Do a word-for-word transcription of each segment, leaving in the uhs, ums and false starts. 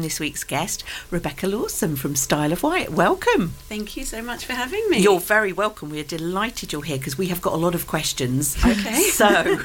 this week's guest, Rebecca Lawson from Style of White. Welcome. Thank you so much for having me. You're very welcome. We're delighted you're here because we have got a lot of questions. Okay. So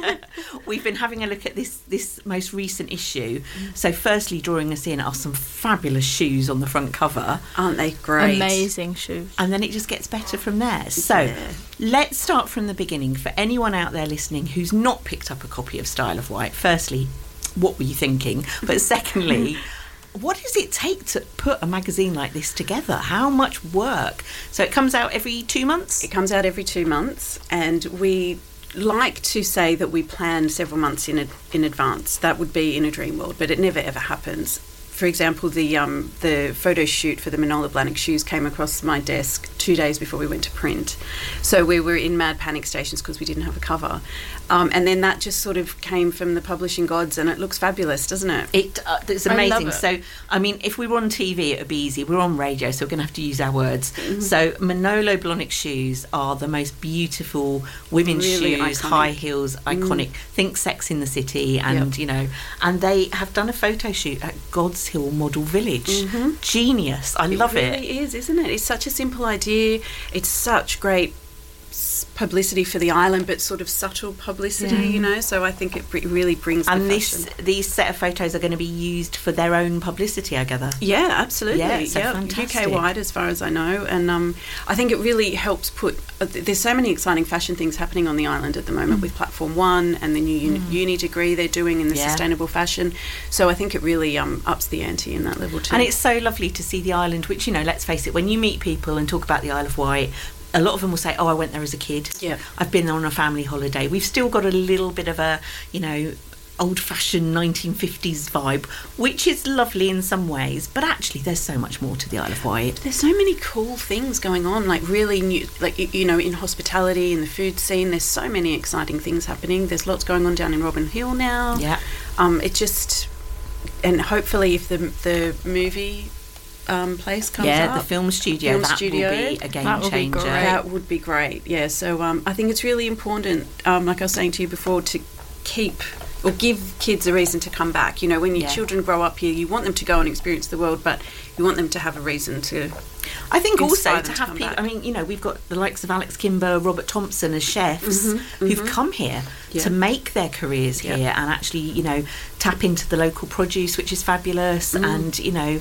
we've been having a look at this, this most recent issue. So firstly, drawing us in are some fabulous shoes on the front cover. Aren't they great? Amazing shoes. And then it just gets better from there. So Yeah. let's start from the beginning. For anyone out there listening who's not picked up a copy of Style of White, firstly, what were you thinking? But secondly, what does it take to put a magazine like this together? How much work? So it comes out every two months? It comes out every two months, and we like to say that we plan several months in a, in advance. That would be in a dream world, but it never ever happens. For example, the um, the photo shoot for the Manola Blahnik shoes came across my desk two days before we went to print. So we were in mad panic stations because we didn't have a cover. Um, and then that just sort of came from the publishing gods, and it looks fabulous, doesn't it? It, uh, it's I love amazing. it. So, I mean, if we were on T V, it would be easy. We're on radio, so we're going to have to use our words. Mm-hmm. So, Manolo Blahnik shoes are the most beautiful women's Really shoes, iconic. high heels, iconic. Think Sex in the City, and, Yep. you know, and they have done a photo shoot at God's Hill Model Village. Mm-hmm. Genius. I love it. it. really is, isn't it? It's such a simple idea. It's such great s- publicity for the island, but sort of subtle publicity, Yeah. you know. So I think it re- really brings the And this, fashion. these set of photos are going to be used for their own publicity, I gather. Yeah, absolutely. Yeah, so Yep. fantastic. U K wide, as far as I know, and um, I think it really helps put. Uh, th- there's so many exciting fashion things happening on the island at the moment with Platform One and the new uni, uni degree they're doing in the Yeah. sustainable fashion. So I think it really um, ups the ante in that level too. And it's so lovely to see the island, which, you know, let's face it, when you meet people and talk about the Isle of Wight, a lot of them will say, oh, I went there as a kid. Yeah. I've been there on a family holiday. We've still got a little bit of a, you know, old-fashioned nineteen fifties vibe, which is lovely in some ways, but actually there's so much more to the Isle of Wight. There's so many cool things going on, like really new, like, y- you know, in hospitality, in the food scene. There's so many exciting things happening. There's lots going on down in Robin Hill now. Yeah. Um, it just, and hopefully if the the movie um, place comes Yeah, up, the film studio, Film that studio. will be a game That will be changer. great. that would be great. Yeah, so um, I think it's really important, um, like I was saying to you before, to keep or give kids a reason to come back. You know, when your Yeah. children grow up here, you want them to go and experience the world, but you want them to have a reason to. I think also inspire to them to have come people, back. I mean, you know, we've got the likes of Alex Kimber, Robert Thompson as chefs who've come here Yeah. to make their careers Yeah. here and actually, you know, tap into the local produce, which is fabulous, and, you know,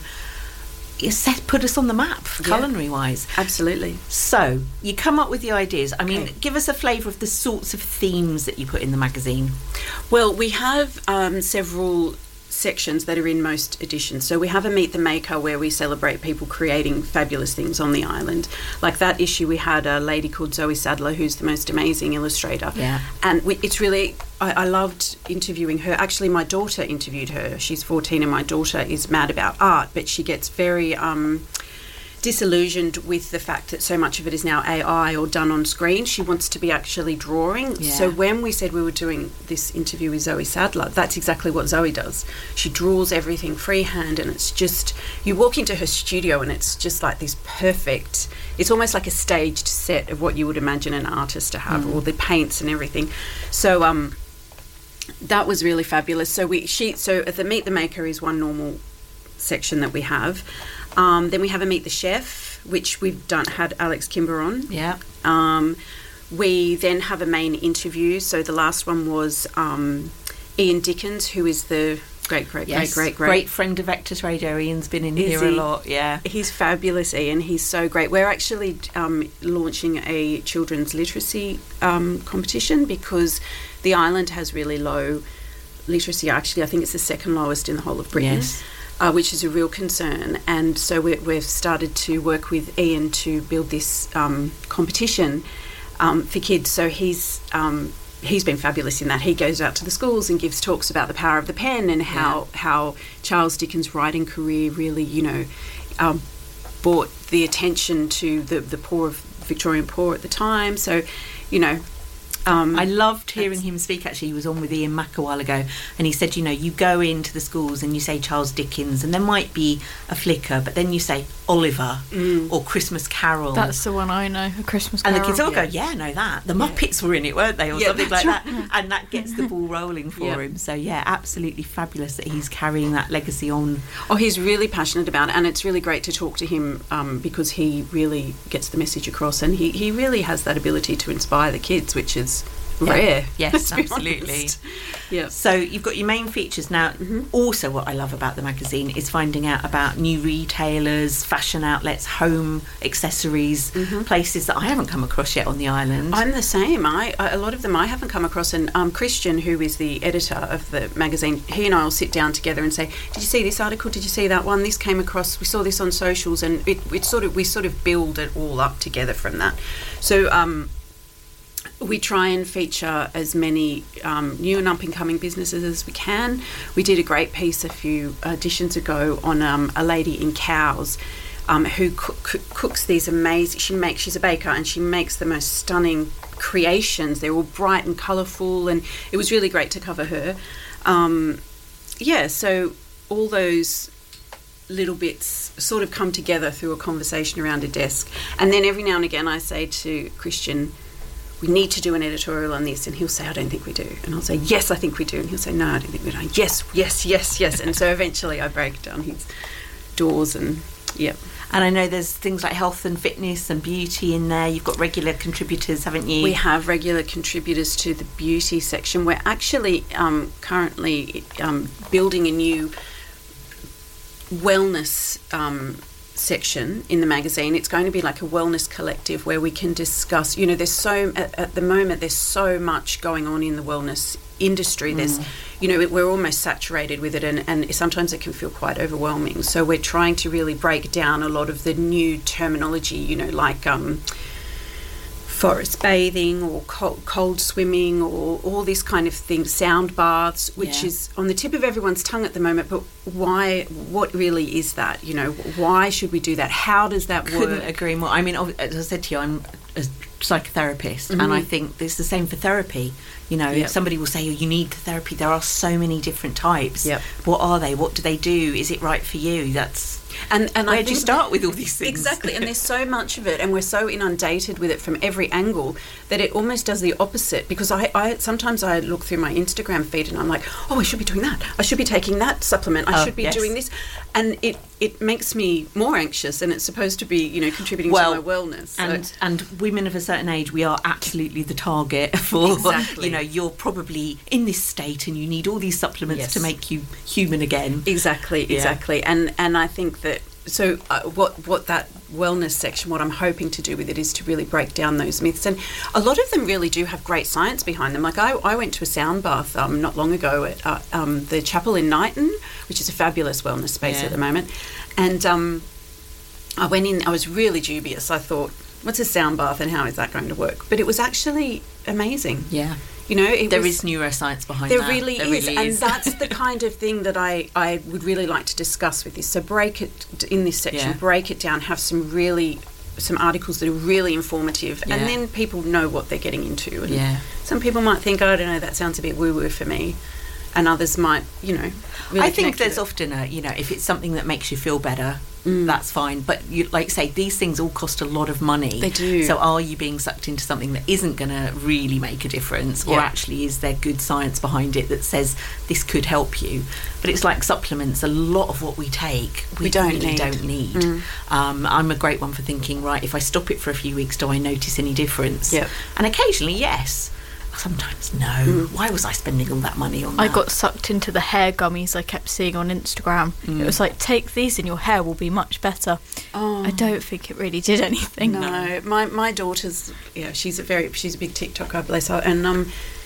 it set, put us on the map, Yeah. culinary wise. Absolutely. So you come up with the ideas. I mean, Okay. give us a flavour of the sorts of themes that you put in the magazine. Well, we have um, several sections that are in most editions. So we have a Meet the Maker where we celebrate people creating fabulous things on the island. Like that issue, we had a lady called Zoe Sadler, who's the most amazing illustrator. Yeah. And we, it's really, I, I loved interviewing her. Actually, my daughter interviewed her. She's fourteen and my daughter is mad about art, but she gets very Um, disillusioned with the fact that so much of it is now A I or done on screen. She wants to be actually drawing. Yeah. So when we said we were doing this interview with Zoe Sadler, that's exactly what Zoe does. She draws everything freehand, and it's just, you walk into her studio and it's just like this perfect, it's almost like a staged set of what you would imagine an artist to have, all the paints and everything. So um, that was really fabulous. So we, she, so the Meet the Maker is one normal section that we have. Um, then we have a Meet the Chef, which we've done had Alex Kimber on. Yeah. Um, we then have a main interview. So the last one was um, Ian Dickens, who is the great, great, Yes. great, great, great. Great friend of Vectors Radio. Ian's been in Is here a he? lot. Yeah. He's fabulous, Ian. He's so great. We're actually um, launching a children's literacy um, competition because the island has really low literacy. Actually, I think it's the second lowest in the whole of Britain. Yes. Uh, which is a real concern, and so we, we've started to work with Ian to build this um, competition um, for kids. So he's um, he's been fabulous in that. He goes out to the schools and gives talks about the power of the pen and how how Charles Dickens' writing career really, you know, um, brought the attention to the the poor of Victorian poor at the time. So, you know. Um, I loved hearing him speak. Actually, he was on with Ian Mack a while ago, and he said, you know, you go into the schools and you say Charles Dickens, and there might be a flicker, but then you say Oliver mm. or Christmas Carol. That's the one I know, A Christmas Carol. And the kids all yeah. go, yeah, I know that. The Muppets yeah. were in it, weren't they, or yeah, something like right. that. And that gets the ball rolling for yeah. him. So yeah, absolutely fabulous that he's carrying that legacy on. Oh, he's really passionate about it, and it's really great to talk to him um, because he really gets the message across, and he, he really has that ability to inspire the kids, which is Yeah. rare. Yes, absolutely. Yeah. So you've got your main features now. Mm-hmm. Also, what I love about the magazine is finding out about new retailers, fashion outlets, home accessories, mm-hmm. places that I haven't come across yet on the island. I'm the same. I, I a lot of them I haven't come across. And um, Christian, who is the editor of the magazine, he and I will sit down together and say, "Did you see this article? Did you see that one? This came across. We saw this on socials," and it, it sort of we sort of build it all up together from that. So. Um, We try and feature as many um, new and up-and-coming businesses as we can. We did a great piece a few editions ago on um, a lady in Cowes um, who co- cooks these amazing... She makes. She's a baker, and she makes the most stunning creations. They're all bright and colourful, and it was really great to cover her. Um, yeah, so all those little bits sort of come together through a conversation around a desk. And then every now and again I say to Christian, we need to do an editorial on this, and he'll say, I don't think we do. And I'll say, yes, I think we do. And he'll say, no, I don't think we do. Yes, yes, yes, yes. And so eventually I break down his doors and, yeah. And I know there's things like health and fitness and beauty in there. You've got regular contributors, haven't you? We have regular contributors to the beauty section. We're actually um, currently um, building a new wellness um section in the magazine. It's going to be like a wellness collective where we can discuss, you know, there's so at, at the moment there's so much going on in the wellness industry. Mm. There's, you know, we're almost saturated with it, and, and sometimes it can feel quite overwhelming. So we're trying to really break down a lot of the new terminology, you know, like um forest bathing or cold, cold swimming or all this kind of thing, sound baths, which yeah. is on the tip of everyone's tongue at the moment. But why? What really is that? You know, why should we do that? How does that Couldn't work? Couldn't agree more. I mean, as I said to you, I'm a psychotherapist, mm-hmm. and I think it's the same for therapy. You know, yep. somebody will say, oh, you need the therapy. There are so many different types. Yep. What are they? What do they do? Is it right for you? That's... And, and Where I do you start with all these things? Exactly, and there's so much of it, and we're so inundated with it from every angle that it almost does the opposite. Because I, I sometimes I look through my Instagram feed and I'm like, oh, I should be doing that. I should be taking that supplement. I oh, should be yes. doing this, and it it makes me more anxious. And it's supposed to be, you know, contributing well, to my wellness. So. And and women of a certain age, we are absolutely the target for. Exactly. You know, you're probably in this state, and you need all these supplements yes. to make you human again. Exactly, yeah. exactly, and and I think that. So uh, what what that wellness section, what I'm hoping to do with it is to really break down those myths. And a lot of them really do have great science behind them. Like I, I went to a sound bath um, not long ago at uh, um, the Chapel in Knighton, which is a fabulous wellness space yeah. at the moment. And um, I went in, I was really dubious. I thought, what's a sound bath and how is that going to work? But it was actually amazing. Yeah. You know, it there was, is neuroscience behind there that. Really there is, really and is. that's the kind of thing that I, I would really like to discuss with this. So break it in this section, yeah. break it down, have some really some articles that are really informative, yeah. and then people know what they're getting into. And yeah. some people might think, oh, I don't know, that sounds a bit woo-woo for me, and others might, you know. Really I think there's it. often a, you know, if it's something that makes you feel better, mm. that's fine. But you, like say, these things all cost a lot of money. They do. So are you being sucked into something that isn't going to really make a difference, or yeah. actually is there good science behind it that says this could help you? But it's like supplements. A lot of what we take, we, we don't really need. don't need. Mm. Um, I'm a great one for thinking. Right, if I stop it for a few weeks, do I notice any difference? Yep. And occasionally, yes. Sometimes no. Mm. Why was I spending all that money on that? I got sucked into the hair gummies I kept seeing on Instagram. Mm. It was like, take these and your hair will be much better. Oh. I don't think it really did anything. No, my my daughter's, yeah, she's a very, she's a big TikToker, bless her, and um,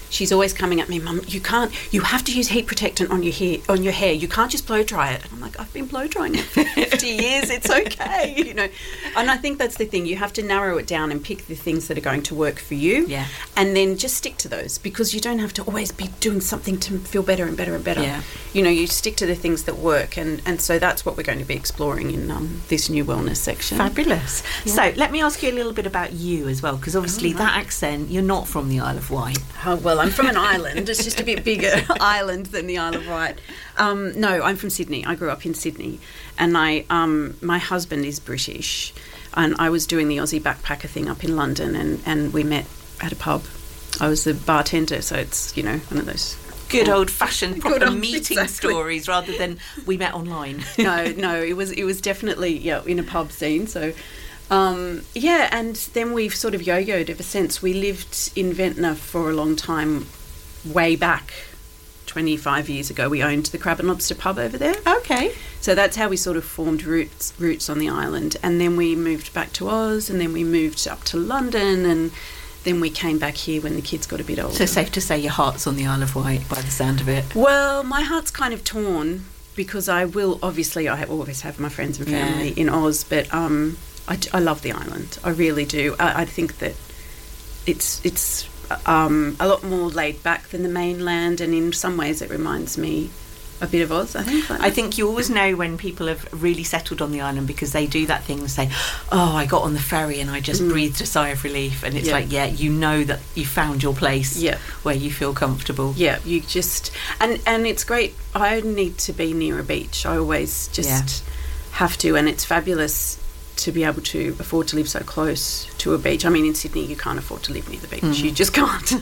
she's always coming at me, Mum, you can't, you have to use heat protectant on your hair, on your hair. You can't just blow dry it. And I'm like, I've been blow drying it for fifty years. It's okay, you know. And I think that's the thing. You have to narrow it down and pick the things that are going to work for you. Yeah. And then just stick to those, because you don't have to always be doing something to feel better and better and better. Yeah. You know, you stick to the things that work. And, and so that's what we're going to be exploring in um, this new wellness section. Fabulous. Yeah. So let me ask you a little bit about you as well, because obviously Oh, that right. accent, you're not from the Isle of Wight. Oh, well, I'm from an island. It's just a bit bigger island than the Isle of Wight. Um, no, I'm from Sydney. I grew up in Sydney. And I, um, my husband is British. And I was doing the Aussie backpacker thing up in London, and, and we met at a pub. I was the bartender, so it's, you know, one of those... Good old-fashioned proper Good old- meeting exactly. stories rather than we met online. no, no, it was it was definitely, yeah, in a pub scene. So, um, yeah, and then we've sort of yo-yoed ever since. We lived in Ventnor for a long time, way back, twenty-five years ago. We owned the Crab and Lobster pub over there. Okay. So that's how we sort of formed roots roots on the island. And then we moved back to Oz, and then we moved up to London, and then we came back here when the kids got a bit older. So safe to say your heart's on the Isle of Wight by the sound of it. Well, my heart's kind of torn, because I will, obviously, I always have my friends and family Yeah. in Oz, but um, I, I love the island. I really do. I, I think that it's it's um, a lot more laid back than the mainland, and in some ways it reminds me a bit of Oz, I think. Like I think you always know when people have really settled on the island, because they do that thing and say, oh, I got on the ferry and I just Mm. breathed a sigh of relief. And it's Yeah. like, yeah, you know that you found your place Yeah. where you feel comfortable. Yeah, you just and and it's great. I need to be near a beach. I always just Yeah. have to, and it's fabulous to be able to afford to live so close to a beach. I mean, in Sydney, you can't afford to live near the beach. Mm. You just can't.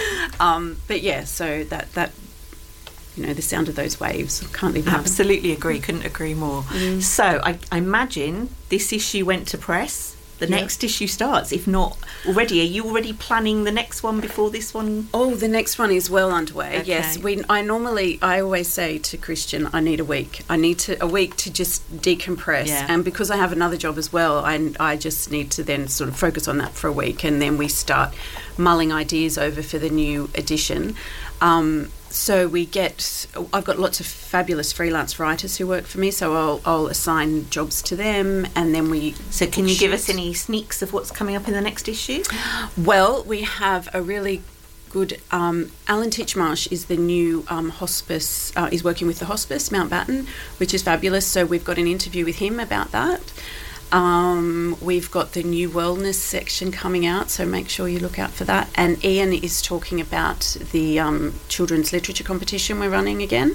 um, but yeah, so that that you know, the sound of those waves, I can't live without them. Absolutely agree. Couldn't agree more. Mm. So I, I imagine this issue went to press. The Yeah. next issue starts. If not already, are you already planning the next one before this one? Oh, the next one is well underway. Okay. Yes, we. I normally, I always say to Christian, I need a week. I need to a week to just decompress. Yeah. And because I have another job as well, I, I just need to then sort of focus on that for a week, and then we start mulling ideas over for the new edition. Um, so we get. I've got lots of fabulous freelance writers who work for me, so I'll, I'll assign jobs to them, and then we. So can you give us shoot. any sneaks of what's coming up in the next issue? Well, we have a really good. Um, Alan Titchmarsh is the new um, hospice. Uh, is working with the hospice Mountbatten, which is fabulous. So we've got an interview with him about that. Um, we've got the new wellness section coming out, so make sure you look out for that. And Ian is talking about the um, children's literature competition we're running again.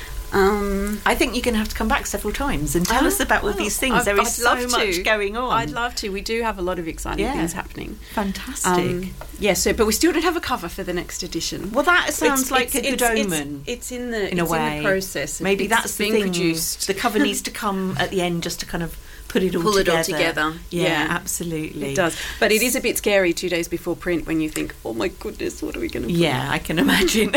Um, I think you're going to have to come back several times and tell Oh, us about all well, these things. I'd- there is I'd so love much to. going on. I'd love to. We do have a lot of exciting Yeah. things happening. Fantastic. Um, yeah, so but we still don't have a cover for the next edition. well, that sounds It's- like it's- a good it's- omen. It's, it's in the in a it's way, in the process. Maybe It's that's the being thing. produced. The cover needs to come at the end just to kind of put it all Pull it together. all together. Yeah, Yeah. absolutely. It does, but it is a bit scary two days before print when you think, "Oh my goodness, what are we going to?" Yeah, I can imagine.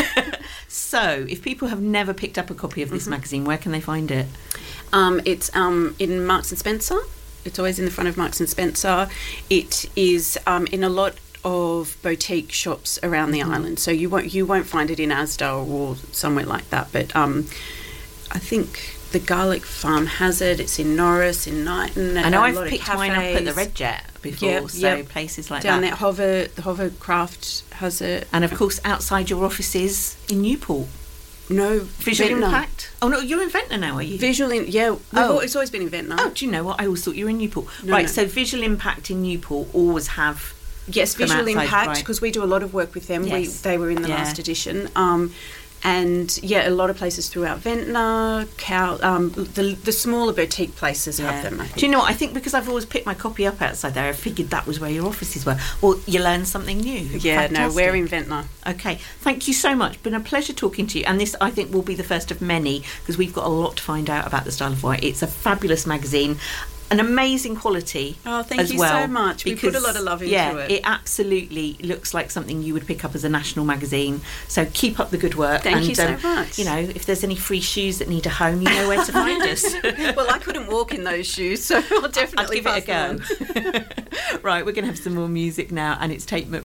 So, if people have never picked up a copy of this Mm-hmm. magazine, where can they find it? Um, it's um, in Marks and Spencer. It's always in the front of Marks and Spencer. It is um, in a lot of boutique shops around the Mhm. island, so you won't you won't find it in Asda or somewhere like that. But um, I think the Garlic Farm has it. It's in Norris, in Knighton. I know a I've lot of picked mine up at the cafes. Red Jet before, Yep, so yep. places like Down that. there, Hover, the Hovercraft has it. And of course, outside your offices in Newport. No, Visual Ventnor. Impact? Oh, no, you're in Ventnor now, are you? Visual, in, yeah. We've Oh. al- it's always been in Ventnor. Oh, do you know what? I always thought you were in Newport. No, right, no. so Visual Impact in Newport always have... Yes, From Visual outside, Impact, right. because we do a lot of work with them. We, Yes. they were in the Yeah. last edition. Um, and yeah, a lot of places throughout Ventnor, Cow, um, the the smaller boutique places have them. I think. Do you know what? I think because I've always picked my copy up outside there, I figured that was where your offices were. Well, you learn something new. Yeah, no, Fantastic. we're in Ventnor. Okay, thank you so much. Been a pleasure talking to you. And this, I think, will be the first of many, because we've got a lot to find out about the Style of White. It's a fabulous magazine. An amazing quality. Oh, thank as you well, so much. We put a lot of love into yeah, it. it absolutely looks like something you would pick up as a national magazine. So keep up the good work. Thank and, you so um, much. You know, if there's any free shoes that need a home, you know where to find us. Well, I couldn't walk in those shoes, so I'll I'd definitely give it a pass them go. Right, we're going to have some more music now, and it's Tate